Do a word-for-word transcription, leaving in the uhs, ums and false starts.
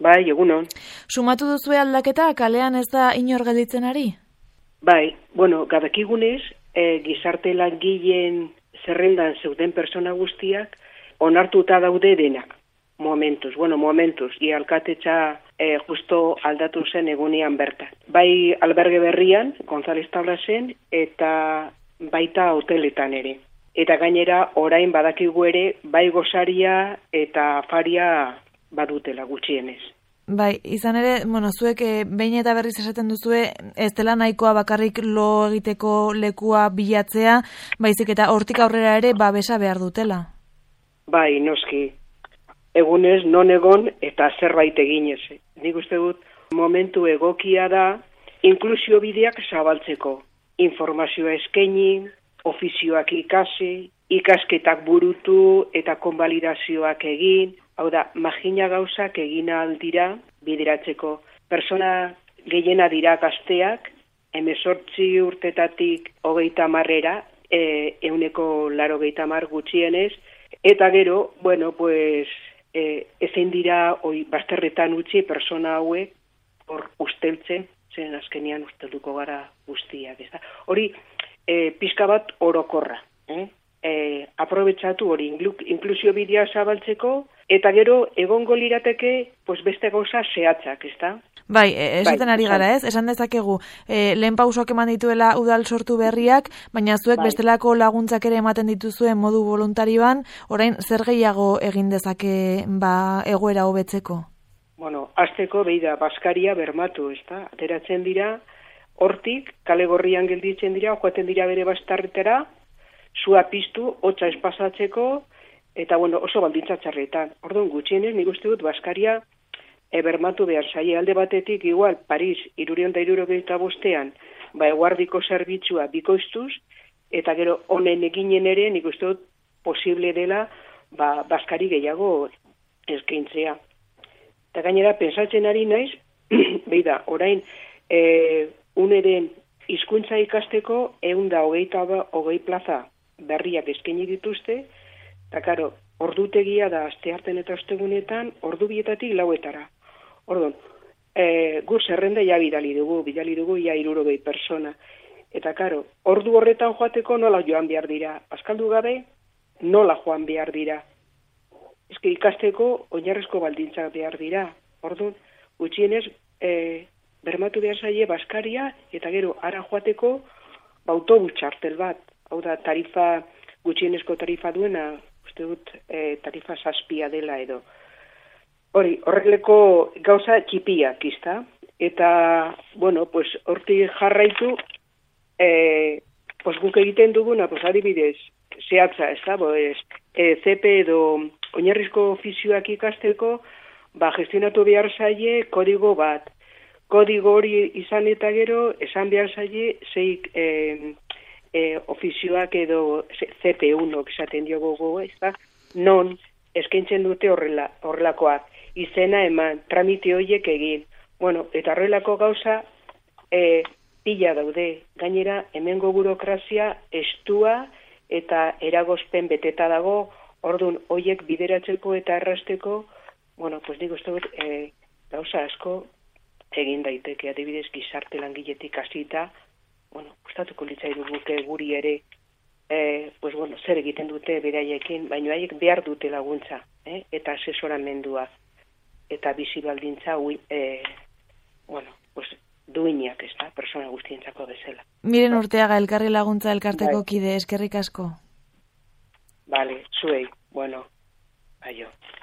Bai, egunon. Sumatu duzue aldaketa, kalean ez da inor gelditzen ari? Bai, bueno, gabekigunez, e, gizarte langileen zerrendan zeuden persona guztiak onartuta daude denak. Momentuz, bueno, momentuz, i alkatetza e, justo aldatu zen egunean bertan. Bai alberge berrian, González Tablasen, eta baita hoteletan ere. Eta gainera, orain badakigu ere, bai gosaria eta afaria badutela gutxienez. Bai, izan ere, bueno, zuek e, behin eta berriz esaten duzue, ez dela nahikoa bakarrik lo egiteko lekua bilatzea, baizik eta hortik aurrera ere babesa behar dutela. Bai, noski. Egunez, non egon eta zerbait eginez. Nik uste dut, momentu egokia da, inklusio bideak zabaltzeko. Informazioa eskaini, ofizioak ikasi, ikasketak burutu eta konbalidazioak egin, hau da, magina gauzak egin aldira bideratzeko. Persona gehiena dira gazteak, hemezortzi urtetatik hogeita marrera, e, euneko laro geita mar gutxienez, eta gero, bueno, pues, e, ezein dira oi, bazterretan utzi persona hauek hor usteltzen, zen azkenian ustelduko gara guztiak, ez da. Hori, e, pixka bat orokorra, eh? E, aprobetsatu hori, inklusio bidea zabaltzeko, eta gero egongo lirateke pues beste gauza zehatzak, ezta? Bai, esaten bai, ari gara, ez? Esan dezakegu, e, lehen pausoak eman dituela udal sortu berriak, baina zuek bai. Bestelako laguntzak ere ematen dituzuen modu voluntarioan, orain zer gehiago egin dezake ba egoera hobetzeko? Bueno, hasteko beida baskaria bermatu, ezta? Ateratzen dira, hortik, kale gorrian gelditzen dira, joaten dira bere bastarretara, sua piztu, hotza espasatzeko, eta bueno, oso baldintza txarretan. Orduan gutxienez, nik uste dut baskaria e, bermatu behar zaie. Alde batetik, igual, Paris, hirurehun eta hirurogeita bostean, ba, eguardiko zerbitzua bikoiztuz, eta gero honen eginen ere, nik uste dut posible dela, ba, baskari gehiago eskaintzea. Eta gainera, pensatzen ari naiz, beida, orain, e, uneren hizkuntza ikasteko, ehun da hogeita hogei plaza berriak eskaini dituzte, eta karo, ordutegia da astearten eta ostegunetan, ordu bietatik lauetara. Orduan, e, gu zerrenda ja bidali dugu, bidali dugu ja hirurogei persona. Eta karo, ordu horretan joateko nola joan behar dira. Azkaldu gabe, nola joan behar dira. Ezke ikasteko oinarrezko baldintzak behar dira. Orduan, gutxienez, e, bermatu behar zaie baskaria, eta gero, ara joateko, autobus txartel bat. Hau da, tarifa, gutxienezko tarifa duena, uste dut e, tarifa zazpia dela edo. Hori, horregleko gauza txipiak, izta? Eta, bueno, pues, horti jarraitu, e, pues, guk egiten duguna, pues, adibidez, zehatza, ez da, pues, e, C P edo oinarrizko ofizioak ikasteko, ba, gestionatu behar zaie kodigo bat. Kodigo hori izan eta gero, esan behar zaie, zeik, e, E, ofizioak edo C P uno esaten diogo gogo, ez da, non eskaintzen dute horrela, horrelakoak, izena eman, tramite horiek egin. Bueno, eta horrelako gauza e, pila daude, gainera hemengo burokrazia estua eta eragozpen beteta dago, orduan horiek bideratzeko eta errasteko, bueno, pues digo, ez dut, e, gauza asko egin daiteke, adibidez gizarte langiletik hasita, bueno, gustatuko litzai duguke guri ere, eh, pues bueno, zer egiten dute beraiekin, baina haiek behar dute laguntza, eh? Eta asesoramendua, eta bizi baldintza, eh, bueno, pues duinak, ez da, persona guztientzako bezala. Miren Urteaga, elkarri laguntza elkarteko kide, eskerrik asko. Vale, zuei, bueno, aio.